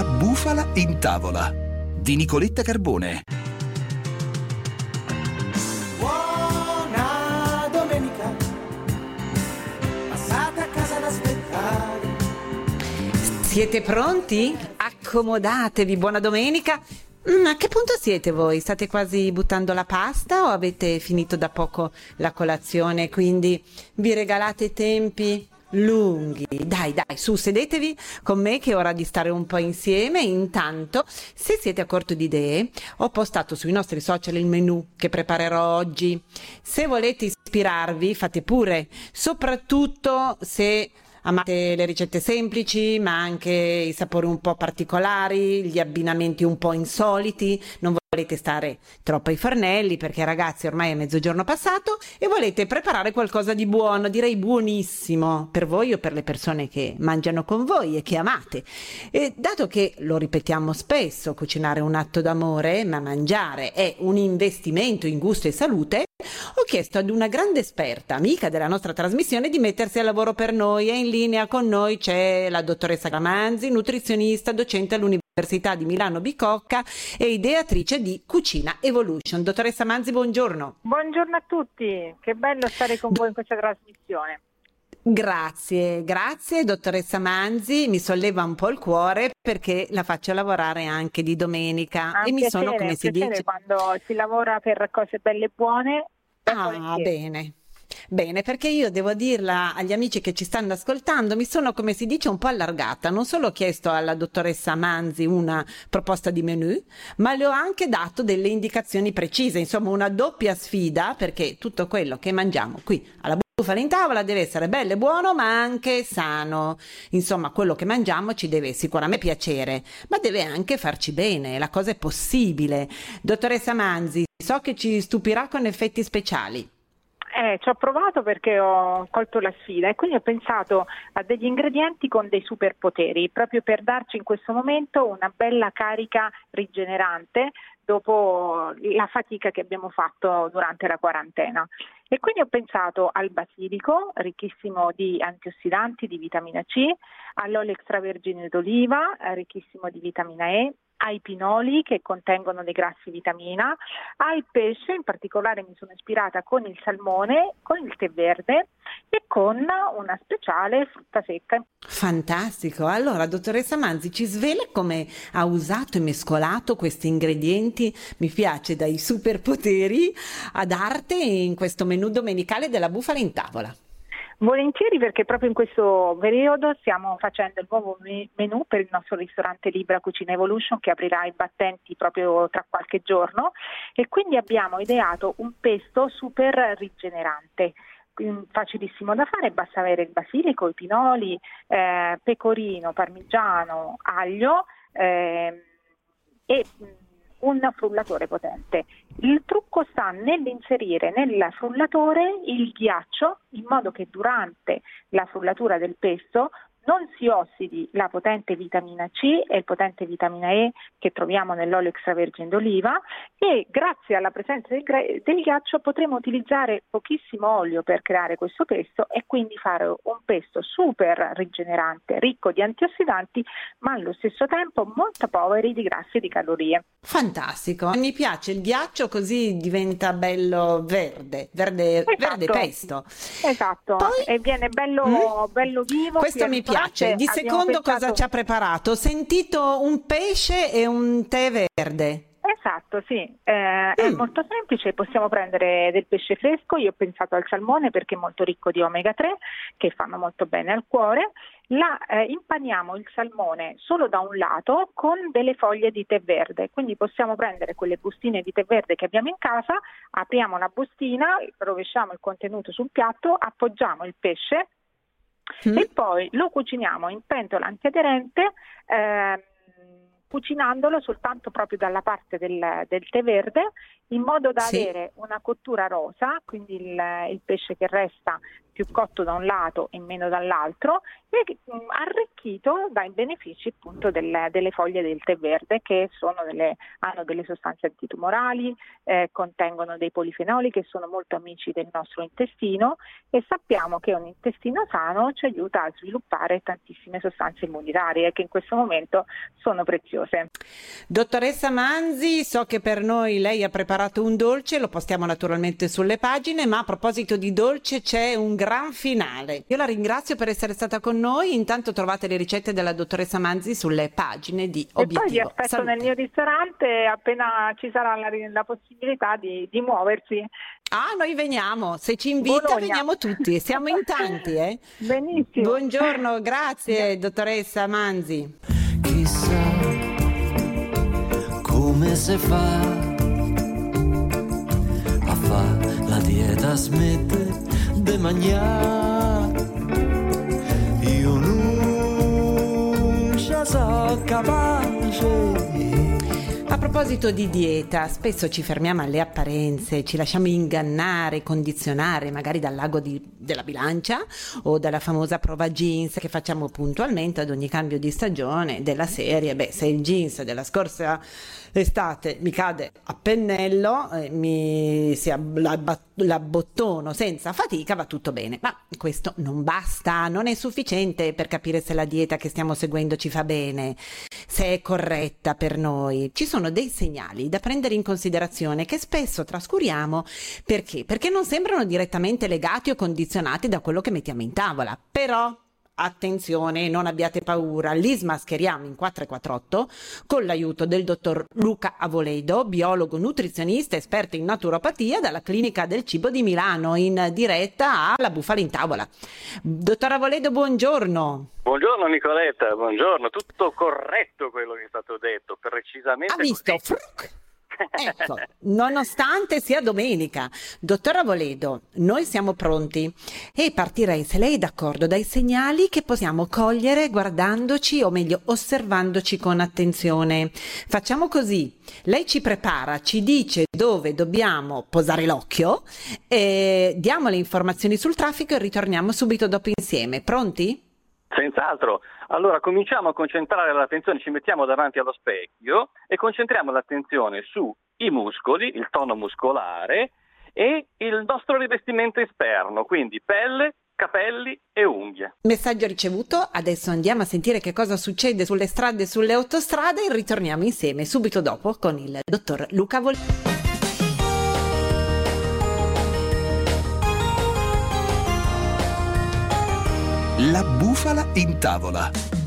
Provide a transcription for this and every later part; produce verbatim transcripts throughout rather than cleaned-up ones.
La bufala in tavola di Nicoletta Carbone. Buona domenica, passate a casa ad aspettare. Siete pronti? Accomodatevi, buona domenica. Mm, a che punto siete voi? State quasi buttando la pasta o avete finito da poco la colazione, quindi vi regalate tempi lunghi? Dai, dai, su, sedetevi con me che è ora di stare un po' insieme. Intanto, se siete a corto di idee, ho postato sui nostri social il menù che preparerò oggi. Se volete ispirarvi, fate pure, soprattutto se amate le ricette semplici, ma anche i sapori un po' particolari, gli abbinamenti un po' insoliti. Non volete stare troppo ai fornelli perché, ragazzi, ormai è mezzogiorno passato e volete preparare qualcosa di buono, direi buonissimo, per voi o per le persone che mangiano con voi e che amate. E dato che, lo ripetiamo spesso, cucinare è un atto d'amore, ma mangiare è un investimento in gusto e salute, ho chiesto ad una grande esperta, amica della nostra trasmissione, di mettersi al lavoro per noi, e in linea con noi c'è la dottoressa Manzi, nutrizionista, docente all'Università di Milano Bicocca e ideatrice di Cucina Evolution. Dottoressa Manzi, buongiorno. Buongiorno a tutti, che bello stare con voi in questa trasmissione. Grazie, grazie dottoressa Manzi, mi solleva un po' il cuore perché la faccio lavorare anche di domenica Ah, e mi piacere, sono, come si dice, quando si lavora per cose belle e buone. ah, bene. Bene, perché io devo dirla agli amici che ci stanno ascoltando, mi sono, come si dice, un po' allargata. Non solo ho chiesto alla dottoressa Manzi una proposta di menù, ma le ho anche dato delle indicazioni precise, insomma una doppia sfida, perché tutto quello che mangiamo qui alla bufala in tavola deve essere bello e buono, ma anche sano. Insomma, quello che mangiamo ci deve sicuramente piacere, ma deve anche farci bene, la cosa è possibile. Dottoressa Manzi, so che ci stupirà con effetti speciali. Eh, ci ho provato perché ho colto la sfida e quindi ho pensato a degli ingredienti con dei superpoteri, proprio per darci in questo momento una bella carica rigenerante dopo la fatica che abbiamo fatto durante la quarantena. E quindi ho pensato al basilico, ricchissimo di antiossidanti, di vitamina C, all'olio extravergine d'oliva, ricchissimo di vitamina E, ai pinoli che contengono dei grassi vitamina, al pesce, in particolare mi sono ispirata con il salmone, con il tè verde e con una speciale frutta secca. Fantastico, allora dottoressa Manzi ci svela come ha usato e mescolato questi ingredienti, mi piace, dai superpoteri ad arte in questo menù domenicale della bufala in tavola. Volentieri, perché proprio in questo periodo stiamo facendo il nuovo menù per il nostro ristorante Libra Cucina Evolution che aprirà i battenti proprio tra qualche giorno e quindi abbiamo ideato un pesto super rigenerante. Facilissimo da fare, basta avere il basilico, i pinoli, eh, pecorino, parmigiano, aglio eh, e un frullatore potente. Il trucco sta nell'inserire nel frullatore il ghiaccio in modo che durante la frullatura del pesto non si ossidi la potente vitamina C e il potente vitamina E che troviamo nell'olio extravergine d'oliva e grazie alla presenza del, del ghiaccio potremo utilizzare pochissimo olio per creare questo pesto e quindi fare un pesto super rigenerante, ricco di antiossidanti ma allo stesso tempo molto poveri di grassi e di calorie. Fantastico, mi piace il ghiaccio così diventa bello verde, verde, esatto. Verde pesto. Esatto, Poi, e viene bello, mm? bello vivo. Questo mi piace. Di secondo pensato... cosa ci ha preparato? Ho sentito un pesce e un tè verde. Esatto, sì, eh, mm. è molto semplice, possiamo prendere del pesce fresco, io ho pensato al salmone perché è molto ricco di omega tre che fanno molto bene al cuore. La, eh, impaniamo il salmone solo da un lato con delle foglie di tè verde, quindi possiamo prendere quelle bustine di tè verde che abbiamo in casa, apriamo la bustina, rovesciamo il contenuto sul piatto, appoggiamo il pesce mm. e poi lo cuciniamo in pentola antiaderente eh, cucinandolo soltanto proprio dalla parte del, del tè verde, in modo da Sì. avere una cottura rosa, quindi il, il pesce che resta più cotto da un lato e meno dall'altro, e mh, arricchito dai benefici appunto del- delle foglie del tè verde, che sono delle, hanno delle sostanze antitumorali, eh, contengono dei polifenoli che sono molto amici del nostro intestino, e sappiamo che un intestino sano ci aiuta a sviluppare tantissime sostanze immunitarie che in questo momento sono preziose. Dottoressa Manzi, so che per noi lei ha preparato un dolce, lo postiamo naturalmente sulle pagine, ma a proposito di dolce c'è un gran finale. Io la ringrazio per essere stata con noi, intanto trovate le ricette della dottoressa Manzi sulle pagine di E Obiettivo poi vi aspetto Salute. nel mio ristorante appena ci sarà la, la possibilità di, di muoversi. Ah, noi veniamo, se ci invita Bologna. veniamo tutti, siamo in tanti, eh. Benissimo. Buongiorno, grazie dottoressa Manzi. Chissà come si fa a fa la dieta, smette de mangiare. Io non ci so capace. A proposito di dieta, spesso ci fermiamo alle apparenze, ci lasciamo ingannare, condizionare magari dal lago di- della bilancia o dalla famosa prova jeans che facciamo puntualmente ad ogni cambio di stagione della serie. Beh, se il jeans della scorsa estate mi cade a pennello, eh, mi si ab- la, la bottono senza fatica, va tutto bene. Ma questo non basta, non è sufficiente per capire se la dieta che stiamo seguendo ci fa bene, se è corretta per noi. Ci sono dei segnali da prendere in considerazione che spesso trascuriamo. Perché? Perché non sembrano direttamente legati o condizionati da quello che mettiamo in tavola. Però attenzione, non abbiate paura, li smascheriamo in quattro e quattr'otto con l'aiuto del dottor Luca Avoledo, biologo nutrizionista esperto in naturopatia dalla Clinica del Cibo di Milano, in diretta alla Bufala in Tavola. Dottor Avoledo, buongiorno. Buongiorno Nicoletta, buongiorno, tutto corretto quello che è stato detto, precisamente Ha visto? così. Fruc. Ecco, nonostante sia domenica. Dottor Avoledo, noi siamo pronti e partirei, se lei è d'accordo, dai segnali che possiamo cogliere guardandoci, o meglio osservandoci con attenzione. Facciamo così, lei ci prepara, ci dice dove dobbiamo posare l'occhio, e diamo le informazioni sul traffico e ritorniamo subito dopo insieme. Pronti? Senz'altro. Allora cominciamo a concentrare l'attenzione, ci mettiamo davanti allo specchio e concentriamo l'attenzione sui muscoli, il tono muscolare e il nostro rivestimento esterno, quindi pelle, capelli e unghie. Messaggio ricevuto, adesso andiamo a sentire che cosa succede sulle strade e sulle autostrade e ritorniamo insieme subito dopo con il dottor Luca Avoledo. La bufala in tavola.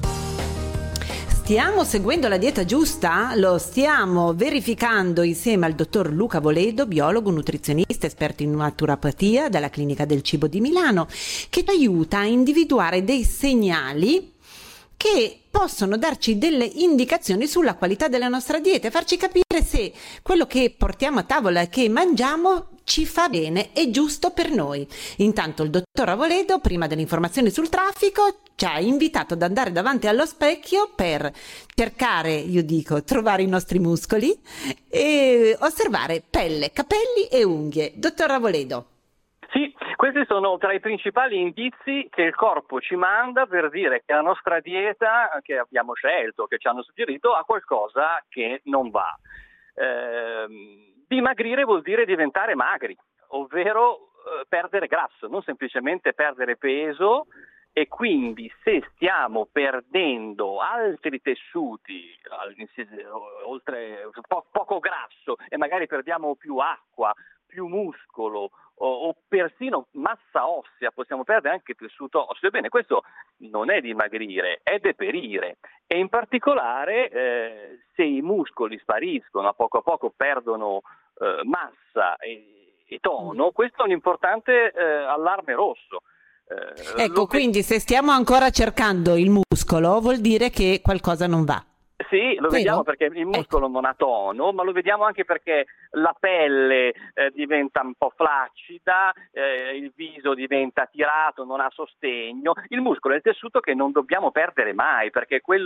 Stiamo seguendo la dieta giusta? Lo stiamo verificando insieme al dottor Luca Avoledo, biologo nutrizionista esperto in naturopatia dalla Clinica del Cibo di Milano, che ci aiuta a individuare dei segnali che possono darci delle indicazioni sulla qualità della nostra dieta e farci capire se quello che portiamo a tavola e che mangiamo ci fa bene, è giusto per noi. Intanto il dottor Avoledo, prima delle informazioni sul traffico, ci ha invitato ad andare davanti allo specchio per cercare, io dico, trovare i nostri muscoli e osservare pelle, capelli e unghie. Dottor Avoledo. Sì, questi sono tra i principali indizi che il corpo ci manda per dire che la nostra dieta che abbiamo scelto, che ci hanno suggerito, ha qualcosa che non va. Eh, dimagrire vuol dire diventare magri, ovvero eh, perdere grasso, non semplicemente perdere peso, e quindi se stiamo perdendo altri tessuti, oltre po- poco grasso, e magari perdiamo più acqua, più muscolo o, o persino massa ossea, possiamo perdere anche tessuto osseo. Bene, questo non è dimagrire, è deperire, e in particolare eh, se i muscoli spariscono, a poco a poco perdono eh, massa e, e tono, questo è un importante eh, allarme rosso. Eh, Ecco, lo... quindi se stiamo ancora cercando il muscolo vuol dire che qualcosa non va. Sì, lo Vero? vediamo perché il muscolo ecco. non ha tono, ma lo vediamo anche perché la pelle eh, diventa un po' flaccida, eh, il viso diventa tirato, non ha sostegno. Il muscolo è il tessuto che non dobbiamo perdere mai, perché è quello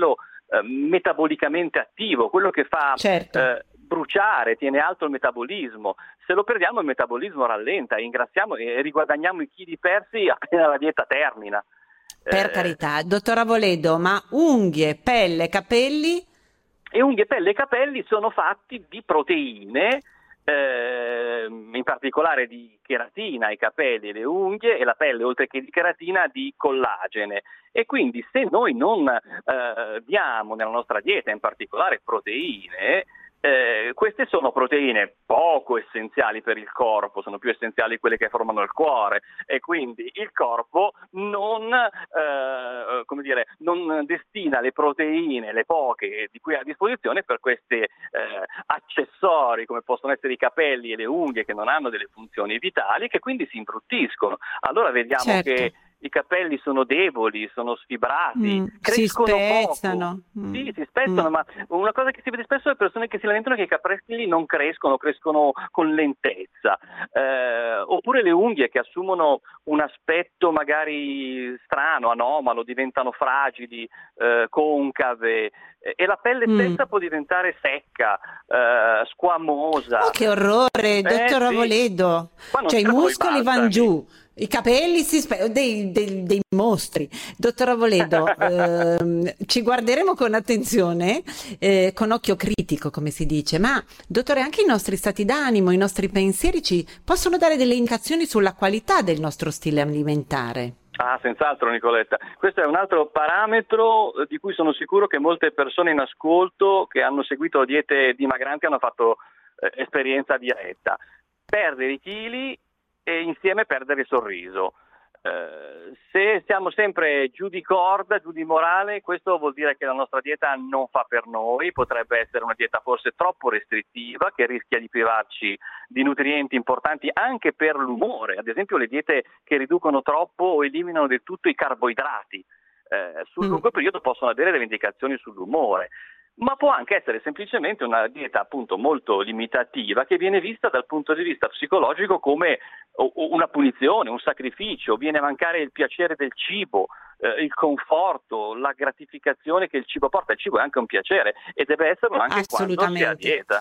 eh, metabolicamente attivo, quello che fa certo. eh, bruciare, tiene alto il metabolismo. Se lo perdiamo il metabolismo rallenta e ingrassiamo e riguadagniamo i chili persi appena la dieta termina. Per eh, carità, dottor Avoledo, ma unghie, pelle, capelli? E unghie, pelle e capelli sono fatti di proteine, eh, in particolare di cheratina, i capelli e le unghie, e la pelle oltre che di cheratina di collagene. E quindi se noi non eh, diamo nella nostra dieta in particolare proteine, Eh, queste sono proteine poco essenziali per il corpo, sono più essenziali quelle che formano il cuore, e quindi il corpo non, eh, come dire, non destina le proteine, le poche di cui ha a disposizione, per questi eh, accessori come possono essere i capelli e le unghie, che non hanno delle funzioni vitali, che quindi si imbruttiscono. Allora vediamo certo. che i capelli sono deboli, sono sfibrati, Mm, crescono si spezzano. poco. Mm. Sì, si spezzano, Mm. ma una cosa che si vede spesso è persone che si lamentano che i capelli non crescono, crescono con lentezza, eh, oppure le unghie che assumono un aspetto magari strano, anomalo, diventano fragili, eh, concave, eh, e la pelle stessa Mm. può diventare secca, eh, squamosa. Oh, che orrore, dottor Eh, sì. Avoledo. Qua non Cioè i servono i muscoli vanno balsami. giù, i capelli si spe- dei, dei- dei mostri. Dottor Avoledo, ehm, ci guarderemo con attenzione, eh, con occhio critico, come si dice, ma dottore, anche i nostri stati d'animo, i nostri pensieri ci possono dare delle indicazioni sulla qualità del nostro stile alimentare. Ah, senz'altro Nicoletta. Questo è un altro parametro eh, di cui sono sicuro che molte persone in ascolto che hanno seguito diete dimagranti hanno fatto eh, esperienza diretta. Perdere i chili e insieme perdere il sorriso. Eh, se siamo sempre giù di corda, giù di morale, questo vuol dire che la nostra dieta non fa per noi, potrebbe essere una dieta forse troppo restrittiva che rischia di privarci di nutrienti importanti anche per l'umore, ad esempio le diete che riducono troppo o eliminano del tutto i carboidrati, eh, sul Mm. lungo periodo possono avere delle indicazioni sull'umore. Ma può anche essere semplicemente una dieta appunto molto limitativa che viene vista dal punto di vista psicologico come una punizione, un sacrificio, viene a mancare il piacere del cibo, eh, il conforto, la gratificazione che il cibo porta. Il cibo è anche un piacere e deve esserlo anche quando si è a dieta.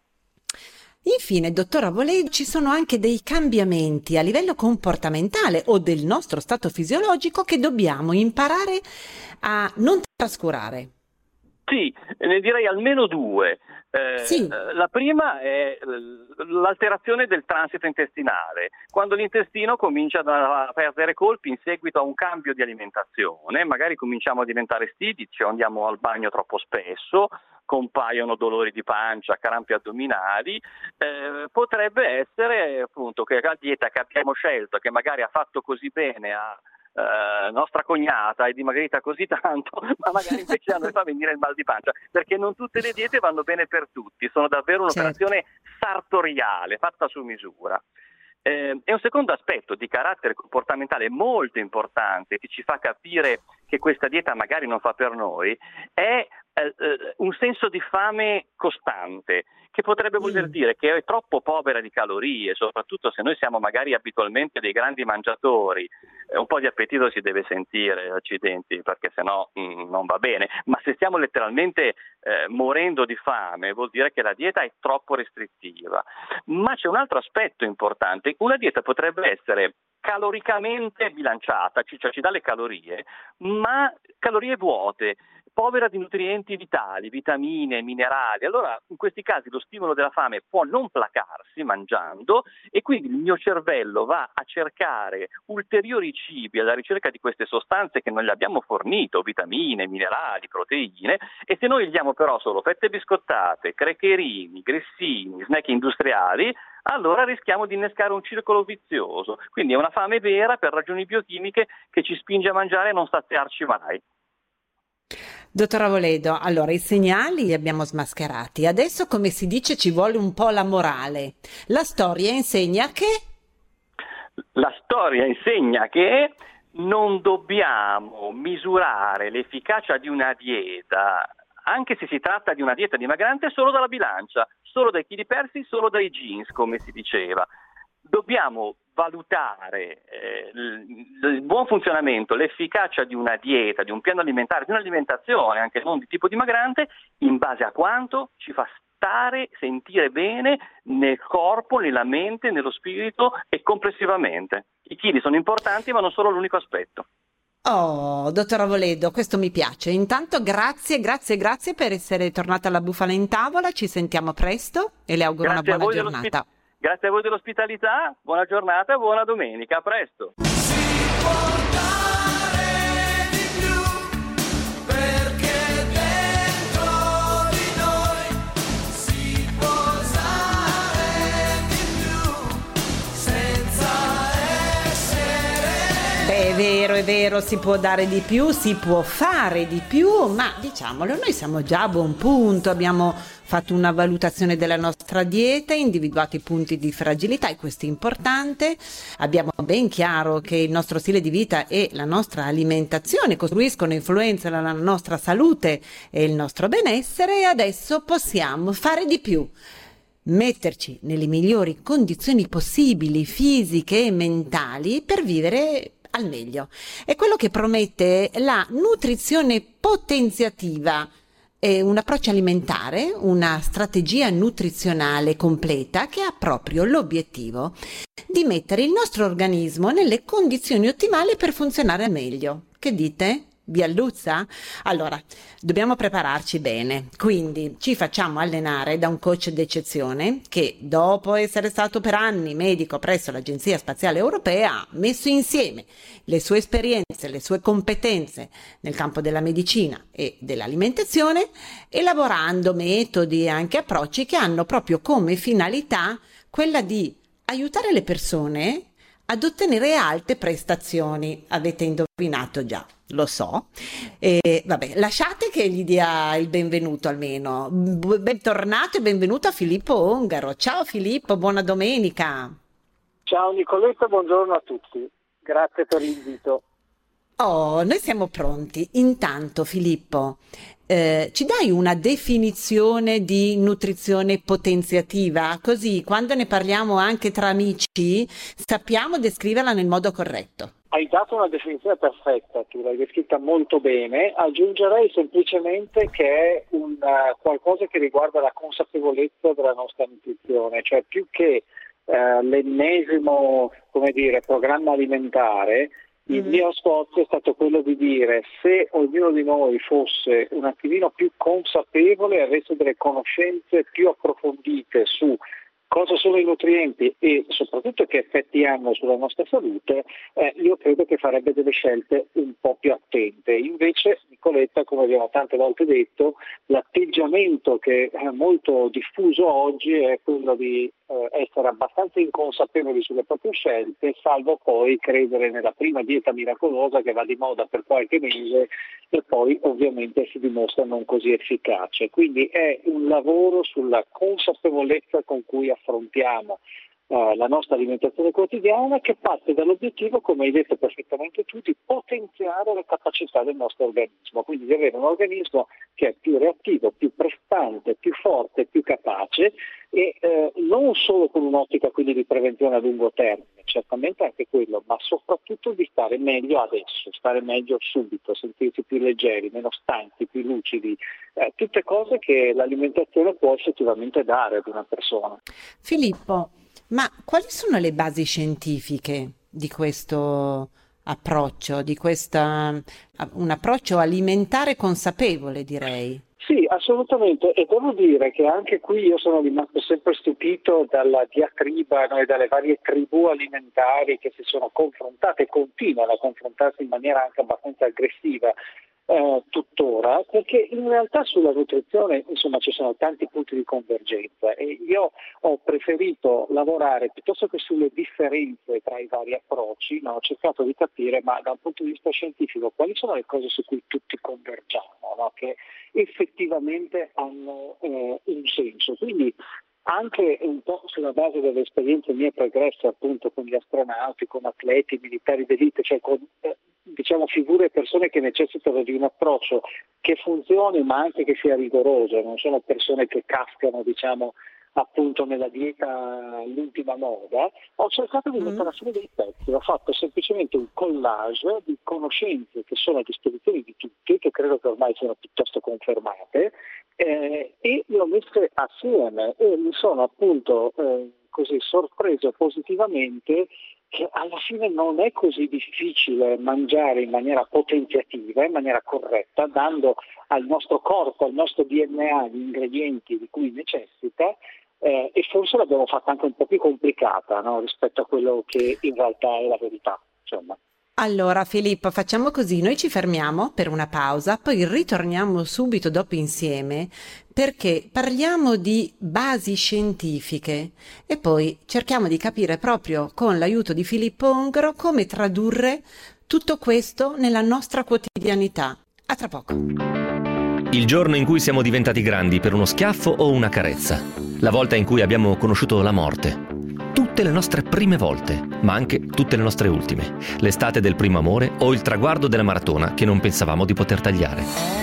Infine, dottor Avoledo, ci sono anche dei cambiamenti a livello comportamentale o del nostro stato fisiologico che dobbiamo imparare a non trascurare. Sì, ne direi almeno due. Eh, Sì. La prima è l'alterazione del transito intestinale, quando l'intestino comincia a perdere colpi in seguito a un cambio di alimentazione, magari cominciamo a diventare stitici o andiamo al bagno troppo spesso, compaiono dolori di pancia, crampi addominali, eh, potrebbe essere appunto che la dieta che abbiamo scelto, che magari ha fatto così bene a Uh, nostra cognata è dimagrita così tanto, ma magari invece a noi fa venire il mal di pancia, perché non tutte le diete vanno bene per tutti, sono davvero un'operazione certo. sartoriale, fatta su misura. Eh, e un secondo aspetto di carattere comportamentale molto importante che ci fa capire che questa dieta magari non fa per noi è eh, un senso di fame costante, che potrebbe voler dire che è troppo povera di calorie, soprattutto se noi siamo magari abitualmente dei grandi mangiatori. Un po' di appetito si deve sentire, accidenti, perché sennò mh, non va bene, ma se stiamo letteralmente eh, morendo di fame vuol dire che la dieta è troppo restrittiva. Ma c'è un altro aspetto importante: una dieta potrebbe essere caloricamente bilanciata, cioè ci dà le calorie, ma calorie vuote, povera di nutrienti vitali, vitamine, minerali. Allora in questi casi lo stimolo della fame può non placarsi mangiando, e quindi il mio cervello va a cercare ulteriori cibi alla ricerca di queste sostanze che non gli abbiamo fornito, vitamine, minerali, proteine, e se noi gli diamo però solo fette biscottate, crecherini, grissini, snack industriali, allora rischiamo di innescare un circolo vizioso. Quindi è una fame vera per ragioni biochimiche che ci spinge a mangiare e non saziarci mai. Dottor Avoledo, allora i segnali li abbiamo smascherati, adesso come si dice ci vuole un po' la morale. La storia insegna che? La storia insegna che non dobbiamo misurare l'efficacia di una dieta, anche se si tratta di una dieta dimagrante, solo dalla bilancia, solo dai chili persi, solo dai jeans, come si diceva. dobbiamo valutare eh, il, il buon funzionamento, l'efficacia di una dieta, di un piano alimentare, di un'alimentazione anche non di tipo dimagrante, in base a quanto ci fa stare, sentire bene nel corpo, nella mente, nello spirito e complessivamente. I chili sono importanti, ma non sono l'unico aspetto. Oh, dottor Avoledo, questo mi piace. Intanto grazie, grazie, grazie per essere tornata alla Bufala in Tavola. Ci sentiamo presto e le auguro Grazie una buona giornata. Grazie a voi dell'ospitalità, buona giornata e buona domenica. A presto. Beh, è vero, è vero, si può dare di più, si può fare di più, ma diciamolo, noi siamo già a buon punto, abbiamo fatto una valutazione della nostra dieta, individuato i punti di fragilità e questo è importante, abbiamo ben chiaro che il nostro stile di vita e la nostra alimentazione costruiscono e influenzano la nostra salute e il nostro benessere e adesso possiamo fare di più. Metterci nelle migliori condizioni possibili, fisiche e mentali, per vivere al meglio. È quello che promette la nutrizione potenziativa, è un approccio alimentare, una strategia nutrizionale completa che ha proprio l'obiettivo di mettere il nostro organismo nelle condizioni ottimali per funzionare al meglio. Che dite? Vi alluzza? Allora, dobbiamo prepararci bene, quindi ci facciamo allenare da un coach d'eccezione che, dopo essere stato per anni medico presso l'Agenzia Spaziale Europea, ha messo insieme le sue esperienze, le sue competenze nel campo della medicina e dell'alimentazione, elaborando metodi e anche approcci che hanno proprio come finalità quella di aiutare le persone ad ottenere alte prestazioni. Avete indovinato già, lo so. E vabbè, lasciate che gli dia il benvenuto almeno. Bentornato e benvenuto a Filippo Ongaro. Ciao Filippo, buona domenica. Ciao Nicoletta, buongiorno a tutti. Grazie per l'invito. Oh, noi siamo pronti. Intanto Filippo, eh, ci dai una definizione di nutrizione potenziativa? Così quando ne parliamo anche tra amici sappiamo descriverla nel modo corretto. Hai dato una definizione perfetta, tu l'hai descritta molto bene. Aggiungerei semplicemente che è un uh, qualcosa che riguarda la consapevolezza della nostra nutrizione, cioè più che uh, l'ennesimo, come dire, programma alimentare. Il mm-hmm. mio sforzo è stato quello di dire: se ognuno di noi fosse un attimino più consapevole e avesse delle conoscenze più approfondite su cosa sono i nutrienti e soprattutto che effetti hanno sulla nostra salute, eh, io credo che farebbe delle scelte un po' più attente. Invece, Nicoletta, come abbiamo tante volte detto, l'atteggiamento che è molto diffuso oggi è quello di eh, essere abbastanza inconsapevoli sulle proprie scelte, salvo poi credere nella prima dieta miracolosa che va di moda per qualche mese e poi ovviamente si dimostra non così efficace. Quindi è un lavoro sulla consapevolezza con cui affrontiamo uh, la nostra alimentazione quotidiana, che parte dall'obiettivo, come hai detto perfettamente tu, di potenziare le capacità del nostro organismo, quindi di avere un organismo che è più reattivo, più prestante, più forte, più capace e eh, non solo con un'ottica quindi di prevenzione a lungo termine, certamente anche quello, ma soprattutto di stare meglio adesso, stare meglio subito, sentirsi più leggeri, meno stanchi, più lucidi, eh, tutte cose che l'alimentazione può effettivamente dare ad una persona. Filippo, ma quali sono le basi scientifiche di questo approccio, di questa, un approccio alimentare consapevole, direi? Sì, assolutamente, e devo dire che anche qui io sono rimasto sempre stupito dalla diatriba, no, e dalle varie tribù alimentari che si sono confrontate e continuano a confrontarsi in maniera anche abbastanza aggressiva eh, tuttora, perché in realtà sulla nutrizione insomma ci sono tanti punti di convergenza e io ho preferito lavorare piuttosto che sulle differenze tra i vari approcci, no, ho cercato di capire, ma da un punto di vista scientifico, quali sono le cose su cui tutti convergiamo, no, che effettivamente hanno eh, un senso. Quindi anche un po' sulla base delle esperienze mie pregresse appunto con gli astronauti, con atleti, militari d'elite, cioè con eh, diciamo figure e persone che necessitano di un approccio che funzioni ma anche che sia rigoroso, non sono persone che cascano diciamo appunto nella dieta l'ultima moda, ho cercato di mettere assieme dei pezzi, ho fatto semplicemente un collage di conoscenze che sono a disposizione di tutti, che credo che ormai siano piuttosto confermate, eh, e le ho messe assieme e mi sono appunto eh, così sorpreso positivamente che alla fine non è così difficile mangiare in maniera potenziativa, in maniera corretta, dando al nostro corpo, al nostro D N A gli ingredienti di cui necessita, eh, e forse l'abbiamo fatta anche un po' più complicata, no? Rispetto a quello che in realtà è la verità, insomma. Allora Filippo, facciamo così, noi ci fermiamo per una pausa, poi ritorniamo subito dopo insieme perché parliamo di basi scientifiche e poi cerchiamo di capire proprio con l'aiuto di Filippo Ongaro come tradurre tutto questo nella nostra quotidianità. A tra poco. Il giorno in cui siamo diventati grandi per uno schiaffo o una carezza, la volta in cui abbiamo conosciuto la morte. Tutte le nostre prime volte, ma anche tutte le nostre ultime. L'estate del primo amore o il traguardo della maratona che non pensavamo di poter tagliare.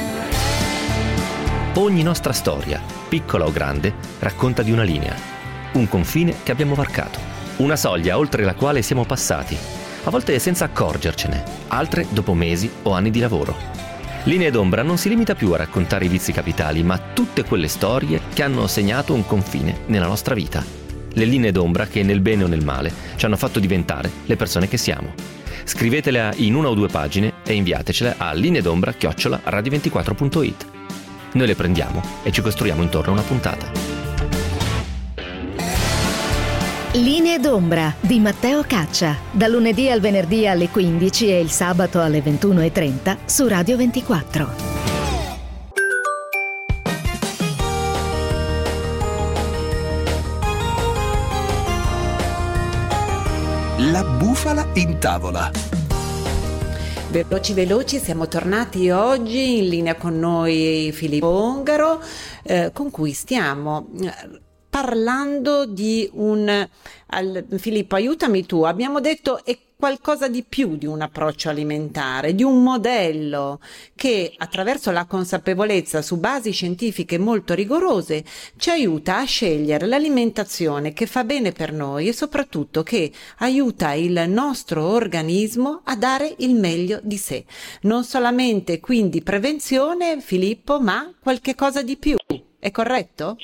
Ogni nostra storia, piccola o grande, racconta di una linea. Un confine che abbiamo varcato. Una soglia oltre la quale siamo passati. A volte senza accorgercene, altre dopo mesi o anni di lavoro. Linee d'ombra non si limita più a raccontare i vizi capitali, ma tutte quelle storie che hanno segnato un confine nella nostra vita. Le linee d'ombra che nel bene o nel male ci hanno fatto diventare le persone che siamo. Scrivetela in una o due pagine e inviatecele a lineedombra chiocciola radio ventiquattro punto it. Noi le prendiamo e ci costruiamo intorno a una puntata. Linee d'ombra di Matteo Caccia, da lunedì al venerdì alle quindici e il sabato alle ventuno e trenta su Radio ventiquattro. La bufala in tavola. Veloci veloci, siamo tornati oggi in linea con noi Filippo Ongaro, eh, con cui stiamo parlando di un... Al, Filippo, aiutami tu, abbiamo detto è qualcosa di più di un approccio alimentare, di un modello che attraverso la consapevolezza su basi scientifiche molto rigorose ci aiuta a scegliere l'alimentazione che fa bene per noi e soprattutto che aiuta il nostro organismo a dare il meglio di sé. Non solamente quindi prevenzione, Filippo, ma qualche cosa di più. È corretto?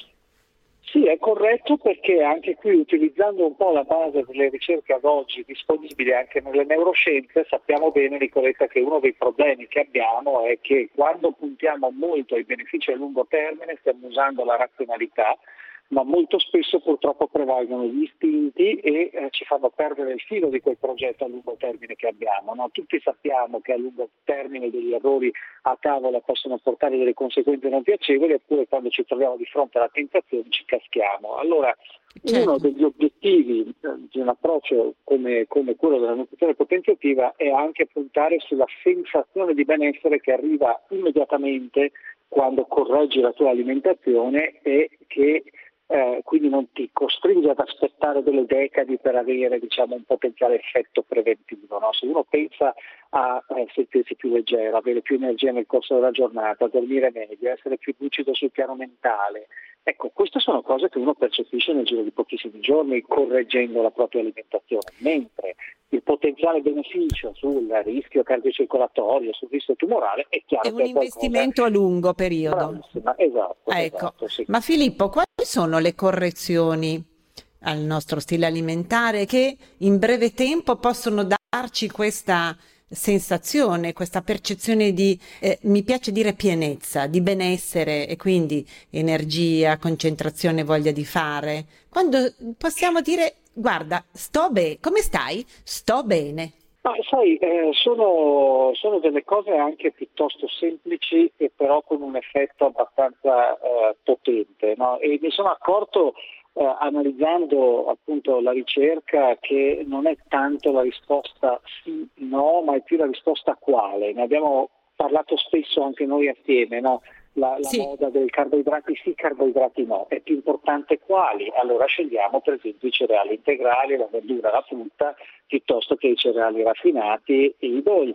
Sì, è corretto, perché anche qui, utilizzando un po' la base delle ricerche ad oggi disponibili anche nelle neuroscienze, sappiamo bene, Nicoletta, che uno dei problemi che abbiamo è che quando puntiamo molto ai benefici a lungo termine stiamo usando la razionalità, ma molto spesso purtroppo prevalgono gli istinti e eh, ci fanno perdere il filo di quel progetto a lungo termine che abbiamo, no? Tutti sappiamo che a lungo termine degli errori a tavola possono portare delle conseguenze non piacevoli, eppure quando ci troviamo di fronte alla tentazione ci caschiamo. Allora, certo, uno degli obiettivi eh, di un approccio come, come quello della nutrizione potenziativa è anche puntare sulla sensazione di benessere che arriva immediatamente quando correggi la tua alimentazione e che Eh, quindi non ti costringe ad aspettare delle decadi per avere, diciamo, un potenziale effetto preventivo, no? Se uno pensa a eh, sentirsi più leggero, avere più energia nel corso della giornata, dormire meglio, essere più lucido sul piano mentale, ecco, queste sono cose che uno percepisce nel giro di pochissimi giorni correggendo la propria alimentazione, mentre il potenziale beneficio sul rischio cardiocircolatorio, sul rischio tumorale è chiaro. È un investimento a lungo periodo. Bravissima, esatto. Ecco. Esatto, sì. Ma Filippo, quali sono le correzioni al nostro stile alimentare che in breve tempo possono darci questa sensazione, questa percezione di, eh, mi piace dire pienezza, di benessere e quindi energia, concentrazione, voglia di fare? Quando possiamo dire, guarda, sto bene, come stai? Sto bene. Ma sai, eh, sono, sono delle cose anche piuttosto semplici e però con un effetto abbastanza eh, potente, no? E mi sono accorto eh, analizzando appunto la ricerca che non è tanto la risposta sì, no, ma è più la risposta quale. Ne abbiamo parlato spesso anche noi assieme, no? La, la sì. moda del carboidrati sì, carboidrati no, è più importante quali, allora scegliamo per esempio i cereali integrali, la verdura, la frutta, piuttosto che i cereali raffinati e i dolci.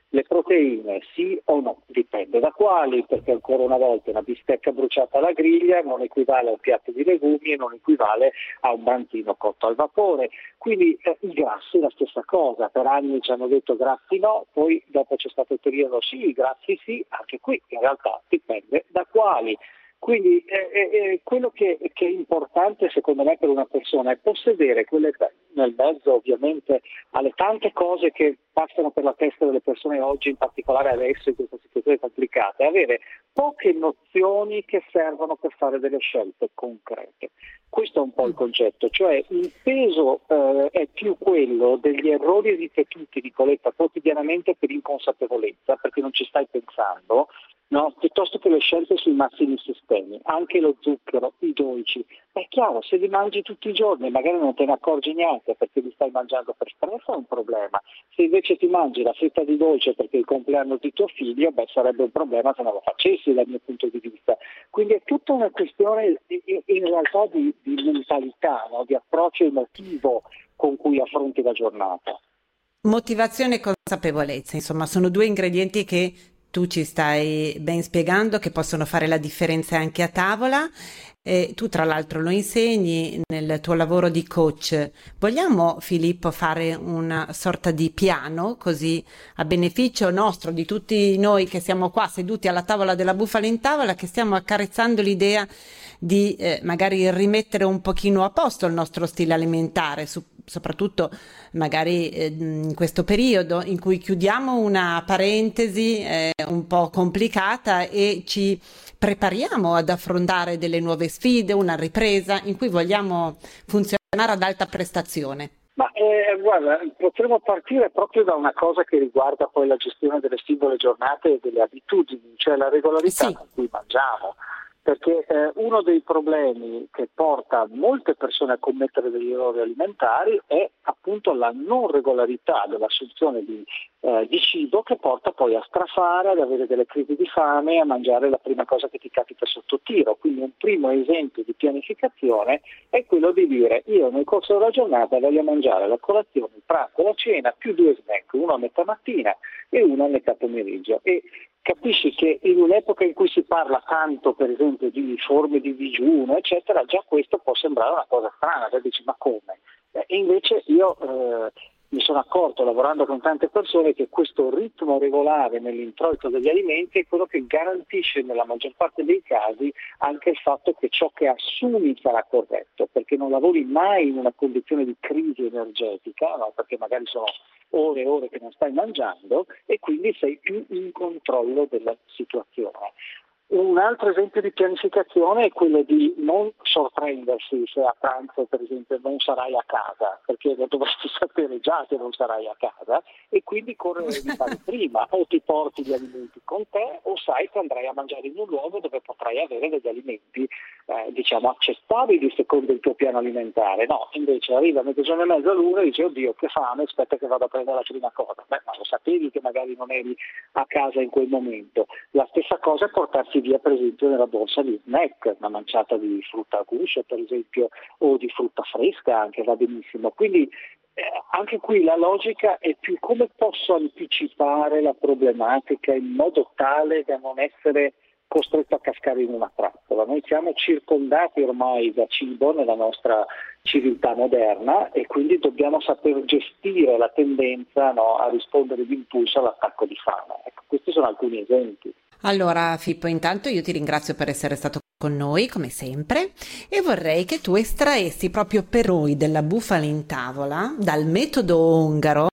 Le proteine sì o no? Dipende da quali, perché ancora una volta una bistecca bruciata alla griglia non equivale a un piatto di legumi e non equivale a un brantino cotto al vapore. Quindi eh, i grassi la stessa cosa, per anni ci hanno detto grassi no, poi dopo c'è stato il periodo sì, grassi sì, anche qui in realtà dipende da quali. Quindi eh, eh, quello che, che è importante secondo me per una persona è possedere quelle, nel mezzo ovviamente alle tante cose che passano per la testa delle persone oggi, in particolare adesso in questa situazione complicata, e avere poche nozioni che servono per fare delle scelte concrete. Questo è un po' il concetto, cioè il peso eh, è più quello degli errori ripetuti, Nicoletta, quotidianamente per inconsapevolezza, perché non ci stai pensando, no? Piuttosto che le scelte sui massimi sistemi, anche lo zucchero, i dolci. È chiaro, se li mangi tutti i giorni magari non te ne accorgi neanche perché li stai mangiando per stress è un problema. Se invece ti mangi la fetta di dolce perché è il compleanno di tuo figlio, beh, sarebbe un problema se non lo facessi dal mio punto di vista. Quindi è tutta una questione in realtà di, di mentalità, no? Di approccio emotivo con cui affronti la giornata. Motivazione e consapevolezza, insomma, sono due ingredienti che tu ci stai ben spiegando, che possono fare la differenza anche a tavola. Eh, tu tra l'altro lo insegni nel tuo lavoro di coach. Vogliamo, Filippo, fare una sorta di piano, così a beneficio nostro, di tutti noi che siamo qua seduti alla tavola della Bufala in Tavola, che stiamo accarezzando l'idea di eh, magari rimettere un pochino a posto il nostro stile alimentare, su, soprattutto magari eh, in questo periodo in cui chiudiamo una parentesi eh, un po' complicata e ci prepariamo ad affrontare delle nuove sfide, una ripresa in cui vogliamo funzionare ad alta prestazione. Ma eh, guarda, potremmo partire proprio da una cosa che riguarda poi la gestione delle singole giornate e delle abitudini, cioè la regolarità Sì. con cui mangiamo. Perché eh, uno dei problemi che porta molte persone a commettere degli errori alimentari è appunto la non regolarità dell'assunzione di, eh, di cibo, che porta poi a strafare, ad avere delle crisi di fame e a mangiare la prima cosa che ti capita sotto tiro. Quindi un primo esempio di pianificazione è quello di dire: io nel corso della giornata voglio mangiare la colazione, il pranzo, la cena, più due snack, uno a metà mattina e uno a metà pomeriggio. E capisci che in un'epoca in cui si parla tanto, per esempio, di forme di digiuno, eccetera, già questo può sembrare una cosa strana, cioè dici ma come? E invece io eh, mi sono accorto, lavorando con tante persone, che questo ritmo regolare nell'introito degli alimenti è quello che garantisce nella maggior parte dei casi anche il fatto che ciò che assumi sarà corretto, perché non lavori mai in una condizione di crisi energetica, no? Perché magari sono ore e ore che non stai mangiando e quindi sei più in controllo della situazione. Un altro esempio di pianificazione è quello di non sorprendersi se a pranzo, per esempio, non sarai a casa, perché lo dovresti sapere già che non sarai a casa e quindi correre di fare prima, o ti porti gli alimenti con te o sai che andrai a mangiare in un luogo dove potrai avere degli alimenti eh, diciamo accettabili secondo il tuo piano alimentare. No, invece arriva a mezzogiorno e mezzo all'una e dici oddio che fame, aspetta che vado a prendere la prima cosa. Beh, ma lo sapevi che magari non eri a casa in quel momento. La stessa cosa è portarsi via per esempio nella borsa di snack, una manciata di frutta a guscio per esempio o di frutta fresca anche va benissimo. Quindi eh, anche qui la logica è più come posso anticipare la problematica in modo tale da non essere costretto a cascare in una trappola. Noi siamo circondati ormai da cibo nella nostra civiltà moderna e quindi dobbiamo saper gestire la tendenza, no, a rispondere d'impulso all'attacco di fame. Ecco, questi sono alcuni esempi. Allora Filippo, intanto io ti ringrazio per essere stato con noi come sempre e vorrei che tu estraessi proprio per noi della Bufala in Tavola, dal metodo Ongaro,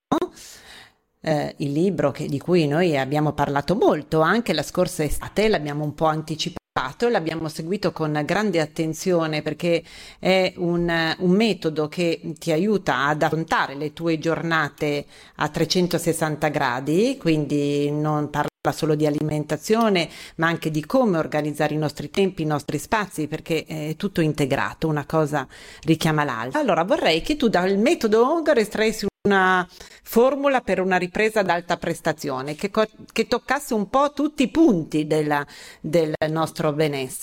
eh, il libro che, di cui noi abbiamo parlato molto anche la scorsa estate, l'abbiamo un po' anticipato, l'abbiamo seguito con grande attenzione perché è un, un metodo che ti aiuta ad affrontare le tue giornate a trecentosessanta gradi, quindi non parla solo di alimentazione ma anche di come organizzare i nostri tempi, i nostri spazi, perché è tutto integrato, una cosa richiama l'altra. Allora vorrei che tu dal metodo Ongaro estraessi una formula per una ripresa ad alta prestazione che, co- che toccasse un po' tutti i punti della, del nostro benessere.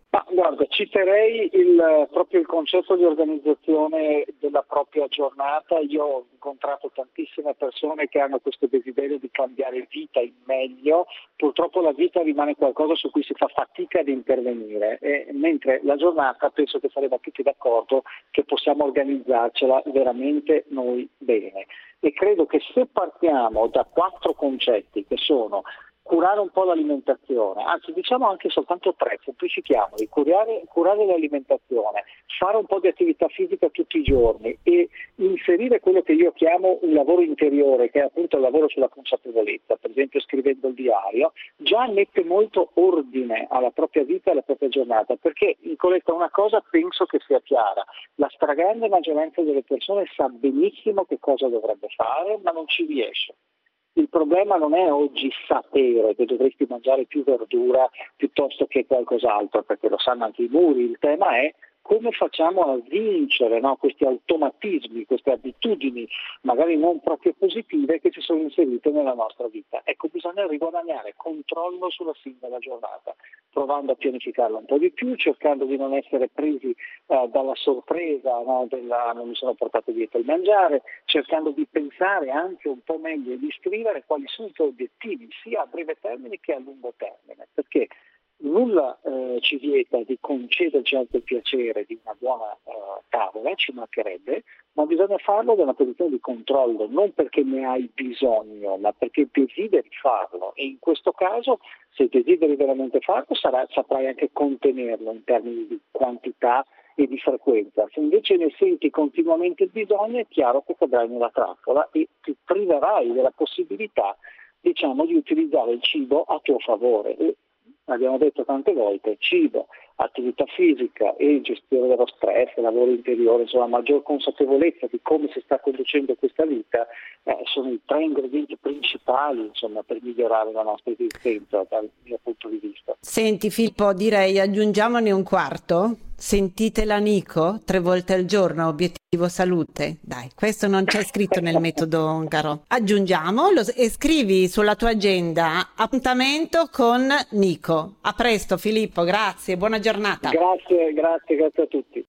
Ma guarda, citerei il, proprio il concetto di organizzazione della propria giornata. Io ho incontrato tantissime persone che hanno questo desiderio di cambiare vita in meglio. Purtroppo la vita rimane qualcosa su cui si fa fatica ad intervenire, e, mentre la giornata penso che saremo tutti d'accordo che possiamo organizzarcela veramente noi bene. E credo che se partiamo da quattro concetti che sono curare un po' l'alimentazione, anzi diciamo anche soltanto tre, semplifichiamoli, curare, curare l'alimentazione, fare un po' di attività fisica tutti i giorni e inserire quello che io chiamo un lavoro interiore, che è appunto il lavoro sulla consapevolezza, per esempio scrivendo il diario, già mette molto ordine alla propria vita e alla propria giornata, perché in Nicoletta una cosa penso che sia chiara: la stragrande maggioranza delle persone sa benissimo che cosa dovrebbe fare, ma non ci riesce. Il problema non è oggi sapere che dovresti mangiare più verdura piuttosto che qualcos'altro, perché lo sanno anche i muri. Il tema è come facciamo a vincere, no, questi automatismi, queste abitudini magari non proprio positive che si sono inserite nella nostra vita. Ecco, bisogna riguadagnare controllo sulla singola giornata, provando a pianificarla un po' di più, cercando di non essere presi eh, dalla sorpresa, no, della non mi sono portato dietro il mangiare, cercando di pensare anche un po' meglio e di scrivere quali sono i tuoi obiettivi, sia a breve termine che a lungo termine, perché nulla eh, ci vieta di concederci anche il piacere di una buona eh, tavola, ci mancherebbe, ma bisogna farlo da una posizione di controllo, non perché ne hai bisogno, ma perché desideri farlo, e in questo caso se desideri veramente farlo sarà, saprai anche contenerlo in termini di quantità e di frequenza. Se invece ne senti continuamente il bisogno, è chiaro che cadrai nella trappola e ti priverai della possibilità, diciamo, di utilizzare il cibo a tuo favore. E abbiamo detto tante volte, cibo, attività fisica e gestione dello stress, lavoro interiore, insomma maggior consapevolezza di come si sta conducendo questa vita, eh, sono i tre ingredienti principali, insomma, per migliorare la nostra esistenza dal mio punto di vista. Senti Filippo, direi aggiungiamone un quarto. Sentite l'amico tre volte al giorno, obiettivo salute. Dai, questo non c'è scritto nel metodo Ongaro. Aggiungiamolo e scrivi sulla tua agenda appuntamento con Nico. A presto Filippo, grazie, buona giornata. Grazie, grazie, grazie a tutti.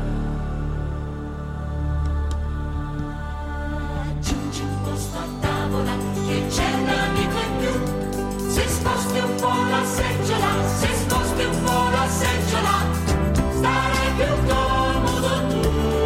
Aggiungi un posto a tavola che c'è un amico in più. Se sposti un po' la seggiola, se sposti un po' la seggiola, starai più comodo tu.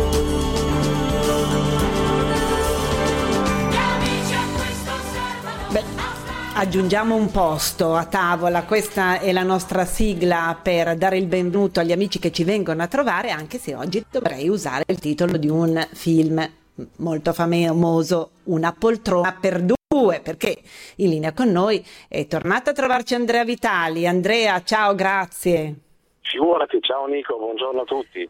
Gli amici a questo servono. Beh, aggiungiamo un posto a tavola, questa è la nostra sigla per dare il benvenuto agli amici che ci vengono a trovare, anche se oggi dovrei usare il titolo di un film molto famoso, Una poltrona per due, perché in linea con noi è tornata a trovarci Andrea Vitali. Andrea, ciao, grazie. Figurati, ciao Nico, buongiorno a tutti.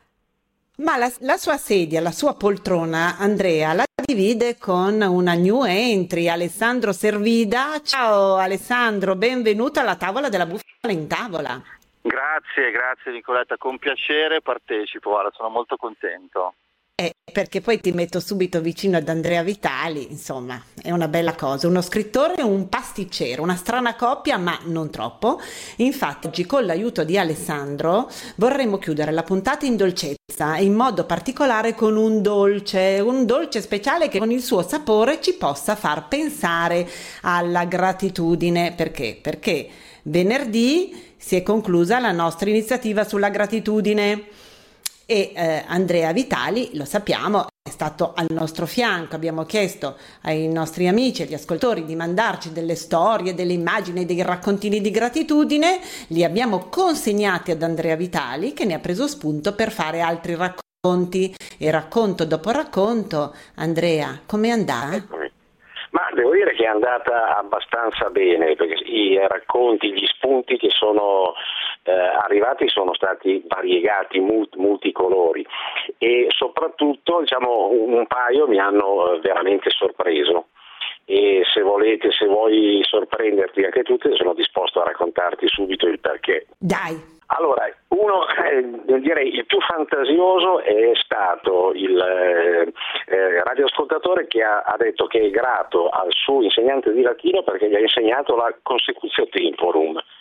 Ma la, la sua sedia, la sua poltrona, Andrea, la divide con una new entry, Alessandro Servida. Ciao Alessandro, benvenuto alla tavola della Bufala in Tavola. Grazie, grazie Nicoletta, con piacere partecipo, guarda, sono molto contento. Eh, perché poi ti metto subito vicino ad Andrea Vitali, insomma, è una bella cosa, uno scrittore e un pasticcere, una strana coppia, ma non troppo. Infatti oggi con l'aiuto di Alessandro vorremmo chiudere la puntata in dolcezza, in modo particolare con un dolce, un dolce speciale che con il suo sapore ci possa far pensare alla gratitudine. Perché? Perché venerdì si è conclusa la nostra iniziativa sulla gratitudine. E eh, Andrea Vitali, lo sappiamo, è stato al nostro fianco. Abbiamo chiesto ai nostri amici, agli ascoltatori, di mandarci delle storie, delle immagini, dei raccontini di gratitudine. Li abbiamo consegnati ad Andrea Vitali, che ne ha preso spunto per fare altri racconti, e racconto dopo racconto. Andrea, com'è andata? Eccomi. Ma devo dire che è andata abbastanza bene, perché i racconti, gli spunti che sono eh, arrivati sono stati variegati, multicolori, e soprattutto, diciamo, un paio mi hanno veramente sorpreso. E se volete, se vuoi sorprenderti anche tu, sono disposto a raccontarti subito il perché. Dai! Allora, uno, eh, direi il più fantasioso è stato il eh, eh, radioascoltatore che ha, ha detto che è grato al suo insegnante di latino perché gli ha insegnato la consecutio temporum.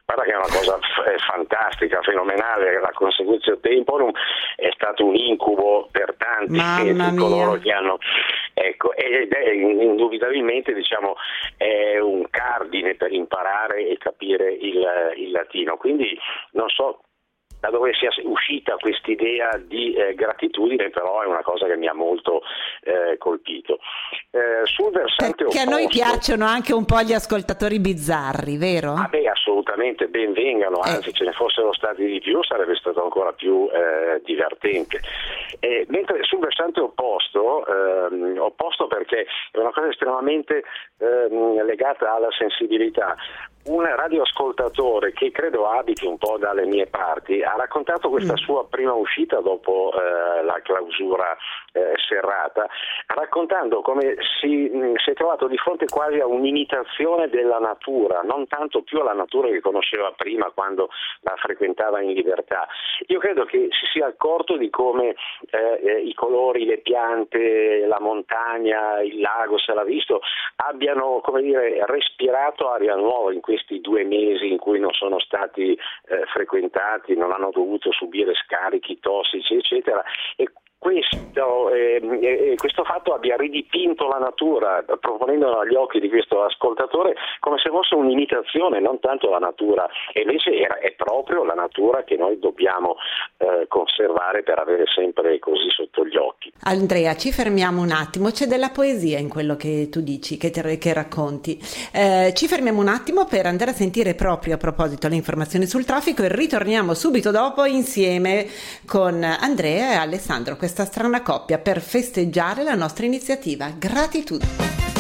Guarda che è una cosa f- fantastica, fenomenale, la conseguenza temporum è stato un incubo per tanti Mamma di mia. coloro che hanno, ecco, ed è indubitabilmente, diciamo, è un cardine per imparare e capire il, il latino, quindi non so da dove sia uscita quest'idea di eh, gratitudine, però è una cosa che mi ha molto eh, colpito. Eh, sul versante Perché opposto, a noi piacciono anche un po' gli ascoltatori bizzarri, vero? Ah beh, assolutamente, ben vengano, anzi Eh. ce ne fossero stati di più sarebbe stato ancora più eh, divertente. Eh, mentre sul versante opposto, ehm, opposto perché è una cosa estremamente ehm, legata alla sensibilità, un radioascoltatore che credo abiti un po' dalle mie parti ha raccontato questa Mm. sua prima uscita dopo eh, la clausura eh, serrata, raccontando come si, mh, si è trovato di fronte quasi a un'imitazione della natura, non tanto più alla natura che conosceva prima quando la frequentava in libertà. Io credo che si sia accorto di come eh, eh, i colori, le piante, la montagna, il lago, se l'ha visto, abbiano, come dire, respirato aria nuova in questi due mesi in cui non sono stati eh, frequentati, non hanno dovuto subire scarichi tossici, eccetera. E questo, eh, eh, questo fatto abbia ridipinto la natura, proponendo agli occhi di questo ascoltatore come se fosse un'imitazione, non tanto la natura, e invece era, è proprio la natura che noi dobbiamo eh, conservare per avere sempre così sotto gli occhi. Andrea, ci fermiamo un attimo, c'è della poesia in quello che tu dici, che, te, che racconti. Eh, ci fermiamo un attimo per andare a sentire proprio a proposito le informazioni sul traffico e ritorniamo subito dopo insieme con Andrea e Alessandro, questa strana coppia, per festeggiare la nostra iniziativa. Gratitudine.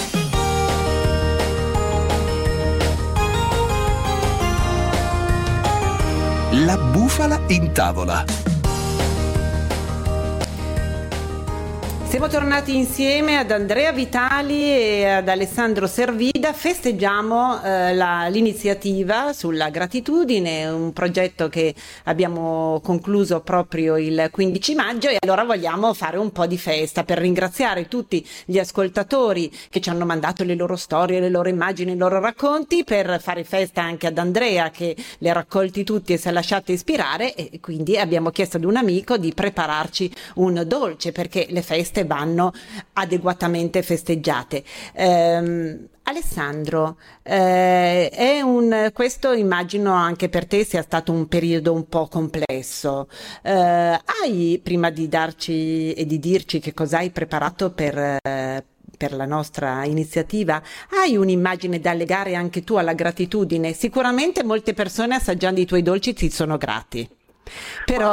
La bufala in tavola. Siamo tornati insieme ad Andrea Vitali e ad Alessandro Servida, festeggiamo eh, la, l'iniziativa sulla gratitudine, un progetto che abbiamo concluso proprio il quindici maggio e allora vogliamo fare un po' di festa per ringraziare tutti gli ascoltatori che ci hanno mandato le loro storie, le loro immagini, i loro racconti, per fare festa anche ad Andrea che li ha raccolti tutti e si è lasciato ispirare, e quindi abbiamo chiesto ad un amico di prepararci un dolce perché le feste vanno adeguatamente festeggiate. Ehm, Alessandro, eh, è un, questo immagino anche per te sia stato un periodo un po' complesso. Eh, hai, prima di darci e di dirci che cosa hai preparato per, eh, per la nostra iniziativa, hai un'immagine da legare anche tu alla gratitudine? Sicuramente molte persone assaggiando i tuoi dolci ti sono grati, però...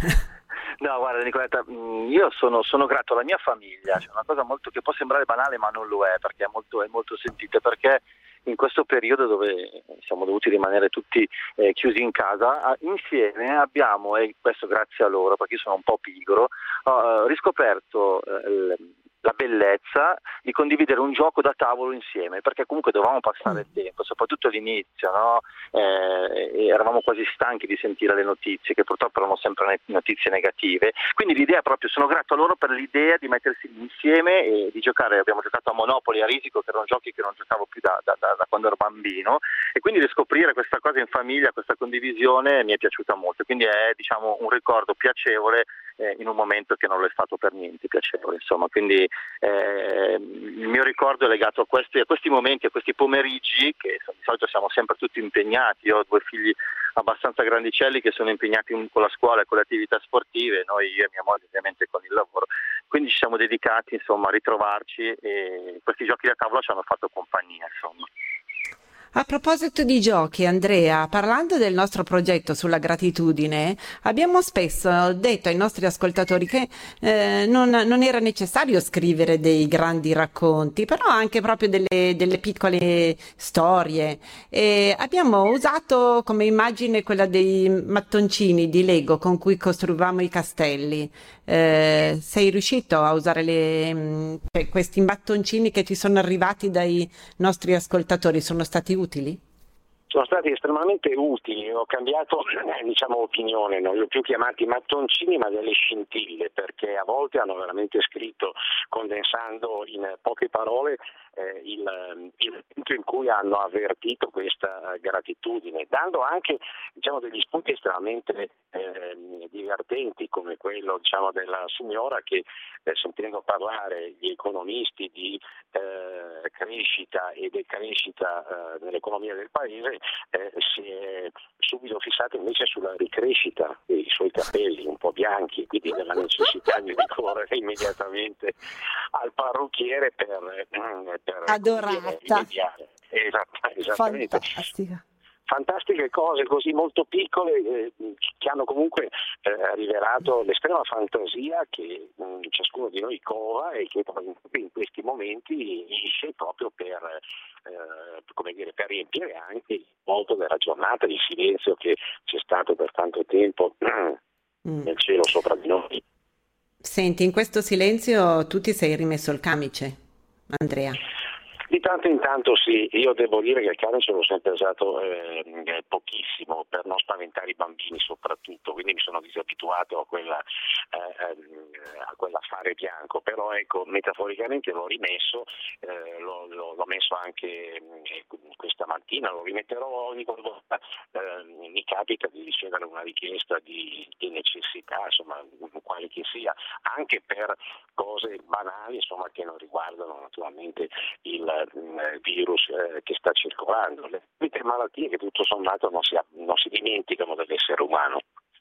No, guarda Nicoletta, io sono, sono grato alla mia famiglia, c'è una cosa molto che può sembrare banale ma non lo è, perché è molto, è molto sentita, perché in questo periodo dove siamo dovuti rimanere tutti eh, chiusi in casa, insieme abbiamo, e questo grazie a loro, perché io sono un po' pigro, ho riscoperto eh, la bellezza di condividere un gioco da tavolo insieme, perché comunque dovevamo passare il tempo, soprattutto all'inizio, no? Eh, eravamo quasi stanchi di sentire le notizie, che purtroppo erano sempre notizie negative, quindi l'idea proprio, sono grato a loro per l'idea di mettersi insieme e di giocare. Abbiamo giocato a Monopoli, a Risico, che erano giochi che non giocavo più da, da, da, da quando ero bambino, e quindi riscoprire questa cosa in famiglia, questa condivisione mi è piaciuta molto, quindi è, diciamo, un ricordo piacevole eh, in un momento che non lo è stato per niente piacevole, insomma, quindi Eh, il mio ricordo è legato a questi, a questi momenti, a questi pomeriggi che di solito siamo sempre tutti impegnati. Io ho due figli abbastanza grandicelli che sono impegnati con la scuola e con le attività sportive, noi, io e mia moglie ovviamente con il lavoro, quindi ci siamo dedicati insomma a ritrovarci e questi giochi da tavola ci hanno fatto compagnia, insomma. A proposito di giochi, Andrea, parlando del nostro progetto sulla gratitudine, abbiamo spesso detto ai nostri ascoltatori che eh, non, non era necessario scrivere dei grandi racconti, però anche proprio delle, delle piccole storie. E abbiamo usato come immagine quella dei mattoncini di Lego con cui costruivamo i castelli. Eh, sei riuscito a usare le, cioè, questi mattoncini che ti sono arrivati dai nostri ascoltatori? Sono stati utili? sono stati estremamente utili. Ho cambiato eh, diciamo opinione, non li ho più chiamati mattoncini ma delle scintille, perché a volte hanno veramente scritto, condensando in poche parole, eh, il, il punto in cui hanno avvertito questa gratitudine, dando anche diciamo degli spunti estremamente eh, divertenti, come quello diciamo della signora che eh, sentendo parlare gli economisti di eh, crescita e decrescita eh, nell'economia del paese, eh, si è subito fissato invece sulla ricrescita dei suoi capelli un po' bianchi, quindi della necessità di ricorrere immediatamente al parrucchiere per, per adorata rimediare. Esatt- esattamente. Fantastica. Fantastiche cose così molto piccole eh, che hanno comunque eh, rivelato l'estrema fantasia che mh, ciascuno di noi cova e che in questi momenti esce proprio per, eh, come dire, per riempire anche il vuoto della giornata di silenzio che c'è stato per tanto tempo mm. nel cielo sopra di noi. Senti, in questo silenzio tu ti sei rimesso il camice, Andrea? Di tanto in tanto sì, io devo dire che il camice l'ho sempre usato eh, pochissimo per non spaventare i bambini soprattutto, quindi mi sono disabituato a quella eh, a quell'affare bianco, però ecco, metaforicamente l'ho rimesso, eh, l'ho, l'ho, l'ho messo anche eh, questa mattina, lo rimetterò ogni volta eh, mi capita di ricevere una richiesta di, di necessità, insomma, quale che sia, anche per cose banali, insomma, che non riguardano naturalmente il virus eh, che sta circolando, le malattie che tutto sommato non si, non si dimenticano dell'essere umano.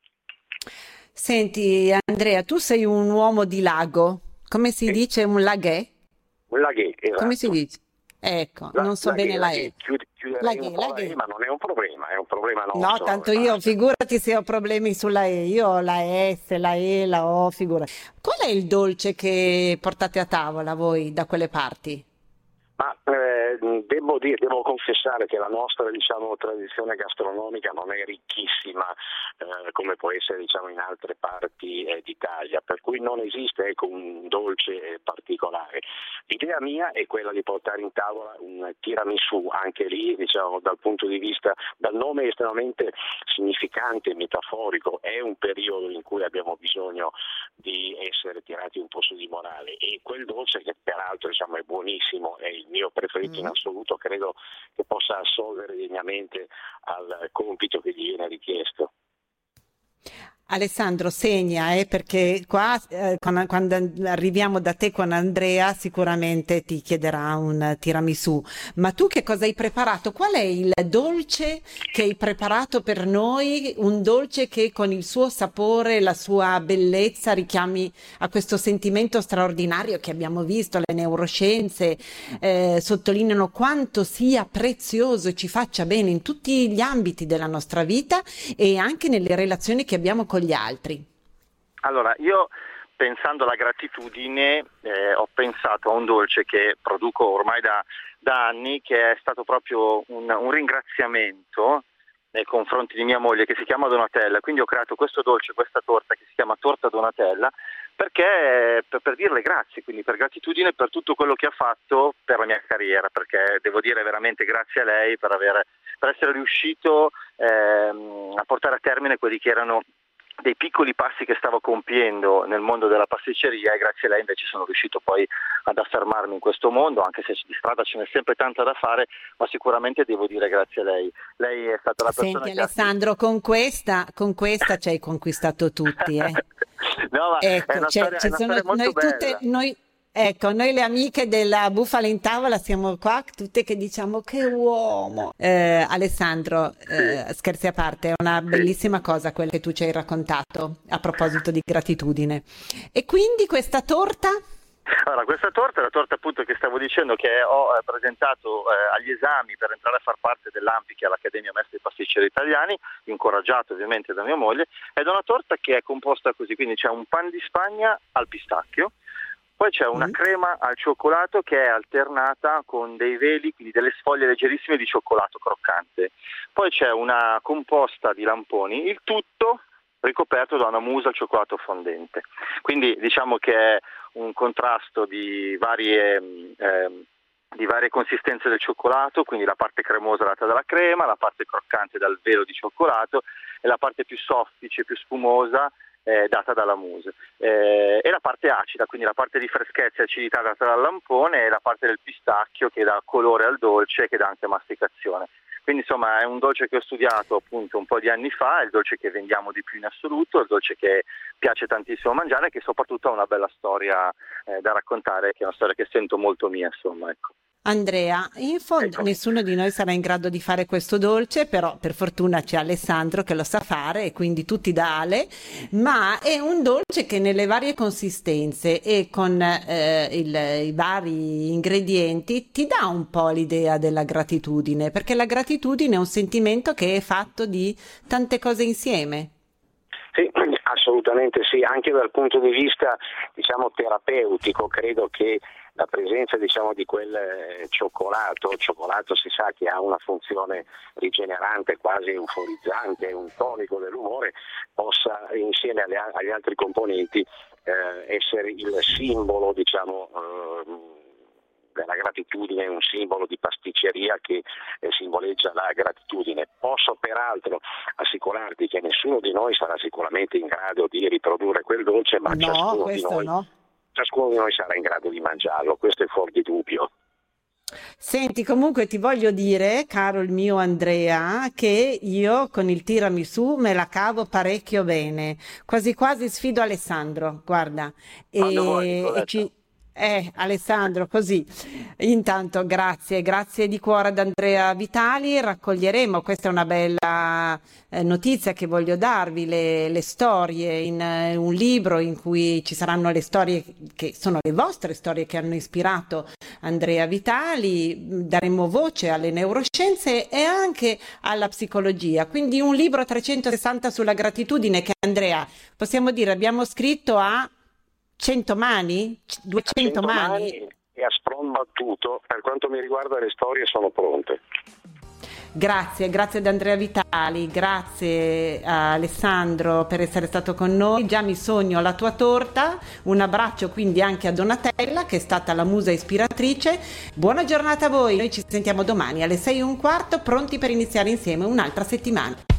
Senti Andrea, tu sei un uomo di lago, come si sì. dice un laghè? Un laghè, esatto. Come si dice? Ecco, la, non so laghè, bene la E. Chiud- chiuderei un po' la E, ma non è un problema, è un problema nostro. No, tanto io, figurati se ho problemi sulla E, io ho la S, la E, la O, figurati. Qual è il dolce che portate a tavola voi da quelle parti? Ma eh, devo dire, devo confessare che la nostra diciamo, tradizione gastronomica non è ricchissima eh, come può essere diciamo, in altre parti eh, d'Italia, per cui non esiste ecco, un dolce particolare. L'idea mia è quella di portare in tavola un tiramisù, anche lì diciamo, dal punto di vista, dal nome estremamente significante, metaforico, è un periodo in cui abbiamo bisogno di essere tirati un po' su di morale, e quel dolce che peraltro diciamo, è buonissimo, è il mio preferito mm. in assoluto, credo che possa assolvere degnamente al compito che gli viene richiesto. Alessandro, segna, eh, perché qua eh, quando, quando arriviamo da te con Andrea sicuramente ti chiederà un tiramisù. Ma tu che cosa hai preparato? Qual è il dolce che hai preparato per noi? Un dolce che con il suo sapore, la sua bellezza richiami a questo sentimento straordinario che abbiamo visto. Le neuroscienze eh, sottolineano quanto sia prezioso e ci faccia bene in tutti gli ambiti della nostra vita e anche nelle relazioni che abbiamo con gli altri. Allora, io pensando alla gratitudine eh, ho pensato a un dolce che produco ormai da, da anni, che è stato proprio un, un ringraziamento nei confronti di mia moglie, che si chiama Donatella. Quindi ho creato questo dolce, questa torta che si chiama torta Donatella, perché per, per dirle grazie, quindi per gratitudine per tutto quello che ha fatto per la mia carriera, perché devo dire veramente grazie a lei per, avere, per essere riuscito ehm, a portare a termine quelli che erano dei piccoli passi che stavo compiendo nel mondo della pasticceria, e grazie a lei invece sono riuscito poi ad affermarmi in questo mondo, anche se di strada ce n'è sempre tanta da fare, ma sicuramente devo dire grazie a lei. Lei è stata la persona. Senti che Alessandro, ha... con questa con questa ci hai conquistato tutti, eh. No, ma ecco, è una cioè, storia, ci è una sono storia molto noi bella. tutte noi Ecco, noi le amiche della Bufala in Tavola siamo qua tutte che diciamo che uomo. Eh, Alessandro, eh, Sì. scherzi a parte, è una bellissima cosa quella che tu ci hai raccontato a proposito di gratitudine. E quindi questa torta? Allora, questa torta è la torta appunto che stavo dicendo, che ho eh, presentato eh, agli esami per entrare a far parte dell'A M P I, che è l'Accademia Maestri Pasticceri Italiani, incoraggiato ovviamente da mia moglie, ed è una torta che è composta così, quindi c'è un pan di Spagna al pistacchio, poi c'è una mm. crema al cioccolato che è alternata con dei veli, quindi delle sfoglie leggerissime di cioccolato croccante, poi c'è una composta di lamponi, il tutto ricoperto da una mousse al cioccolato fondente. Quindi diciamo che è un contrasto di varie eh, di varie consistenze del cioccolato, quindi la parte cremosa data dalla crema, la parte croccante dal velo di cioccolato e la parte più soffice, più spumosa eh, data dalla mousse, eh, e la parte acida, quindi la parte di freschezza e acidità data dal lampone, e la parte del pistacchio che dà colore al dolce e che dà anche masticazione. Quindi insomma è un dolce che ho studiato appunto un po' di anni fa, è il dolce che vendiamo di più in assoluto, è il dolce che piace tantissimo mangiare e che soprattutto ha una bella storia eh, da raccontare, che è una storia che sento molto mia, insomma, ecco. Andrea, in fondo Ecco. nessuno di noi sarà in grado di fare questo dolce, però per fortuna c'è Alessandro che lo sa fare e quindi tutti da Ale, ma è un dolce che nelle varie consistenze e con eh, il- i vari ingredienti ti dà un po' l'idea della gratitudine, perché la gratitudine è un sentimento che è fatto di tante cose insieme. Sì, assolutamente sì, anche dal punto di vista diciamo terapeutico credo che la presenza diciamo di quel eh, cioccolato, il cioccolato si sa che ha una funzione rigenerante, quasi euforizzante, un tonico dell'umore, possa insieme alle- agli altri componenti eh, essere il simbolo diciamo eh, della gratitudine, un simbolo di pasticceria che eh, simboleggia la gratitudine. Posso peraltro assicurarti che nessuno di noi sarà sicuramente in grado di riprodurre quel dolce, ma No, ciascuno di questo noi, no. ciascuno di noi sarà in grado di mangiarlo, questo è fuori di dubbio. Senti, comunque ti voglio dire, caro il mio Andrea, che io con il tiramisù me la cavo parecchio bene. Quasi quasi sfido Alessandro, guarda. Quando vuoi, E, e Nicoletta. ci... Eh, Alessandro, così. Intanto, grazie, grazie di cuore ad Andrea Vitali. Raccoglieremo, questa è una bella eh, notizia che voglio darvi, le, le storie in eh, un libro in cui ci saranno le storie che sono le vostre storie che hanno ispirato Andrea Vitali. Daremo voce alle neuroscienze e anche alla psicologia. Quindi un libro a trecentosessanta sulla gratitudine che, Andrea, possiamo dire, abbiamo scritto a cento mani? duecento mani? E a spron battuto, per quanto mi riguarda le storie sono pronte. Grazie, grazie ad Andrea Vitali, grazie a Alessandro per essere stato con noi. Già mi sogno la tua torta, un abbraccio quindi anche a Donatella che è stata la musa ispiratrice. Buona giornata a voi, noi ci sentiamo domani alle sei e un quarto, pronti per iniziare insieme un'altra settimana.